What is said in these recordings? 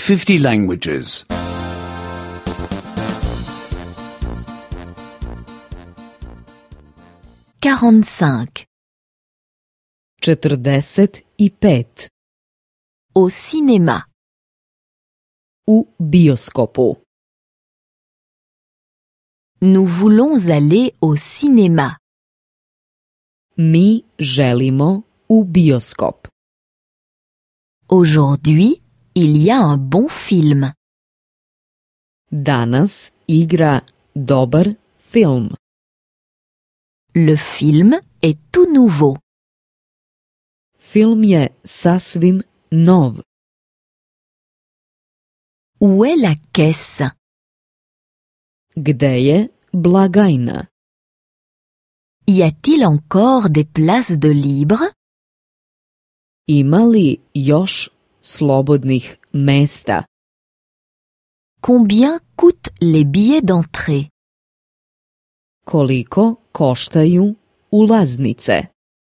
50 languages. 45. 45. Au cinéma. U bioskopu. Nous voulons aller au cinéma. Mi želimo u bioskop. Aujourd'hui, il y a un bon film. Danas igra dobar film. Le film est tout nouveau. Film je sasvim nov. Où est la caisse? Gde je blagajna? Y a-t-il encore des places de libre? Ima li još slobodnih mesta? Combien coûtent les billets d'entrée? Koliko koštaju ulaznice?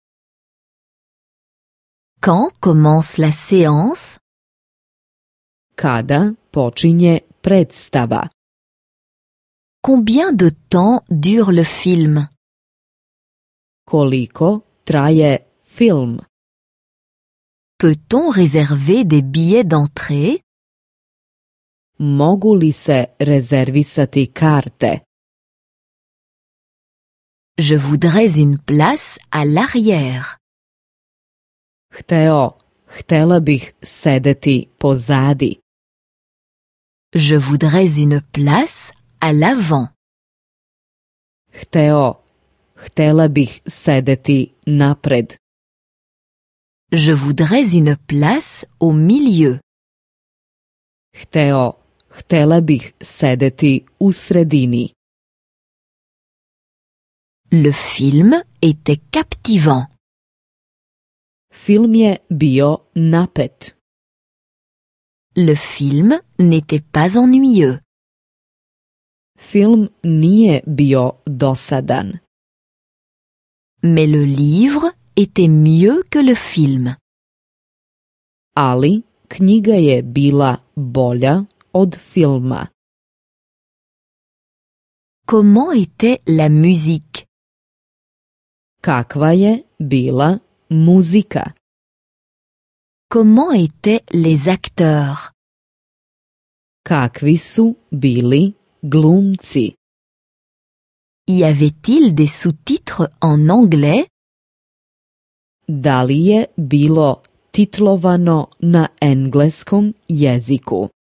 Quand commence la séance? Kada počinje predstava? Combien de temps dure le film? Koliko traje film? Peut-on réserver des billets d'entrée? Mogu li se rezervisati karte? Je voudrais une place à l'arrière. Htela bih sedeti pozadi. Je voudrais une place à l'avant. Htela bih sedeti napred. Je voudrais une place au milieu. Htela bih sedeti u sredini. Le film était captivant. Film je bio napet. Le film n'était pas ennuyeux. Film nije bio dosadan. Mais le livre était mieux que le film. Ali knjiga je bila bolja od filma. Comment était la musique? Kakva je bila muzika? Comment étaient les acteurs? Kakvi su bili glumci? Y avait-il des sous-titres en anglais? Da li je bilo titlovano na engleskom jeziku?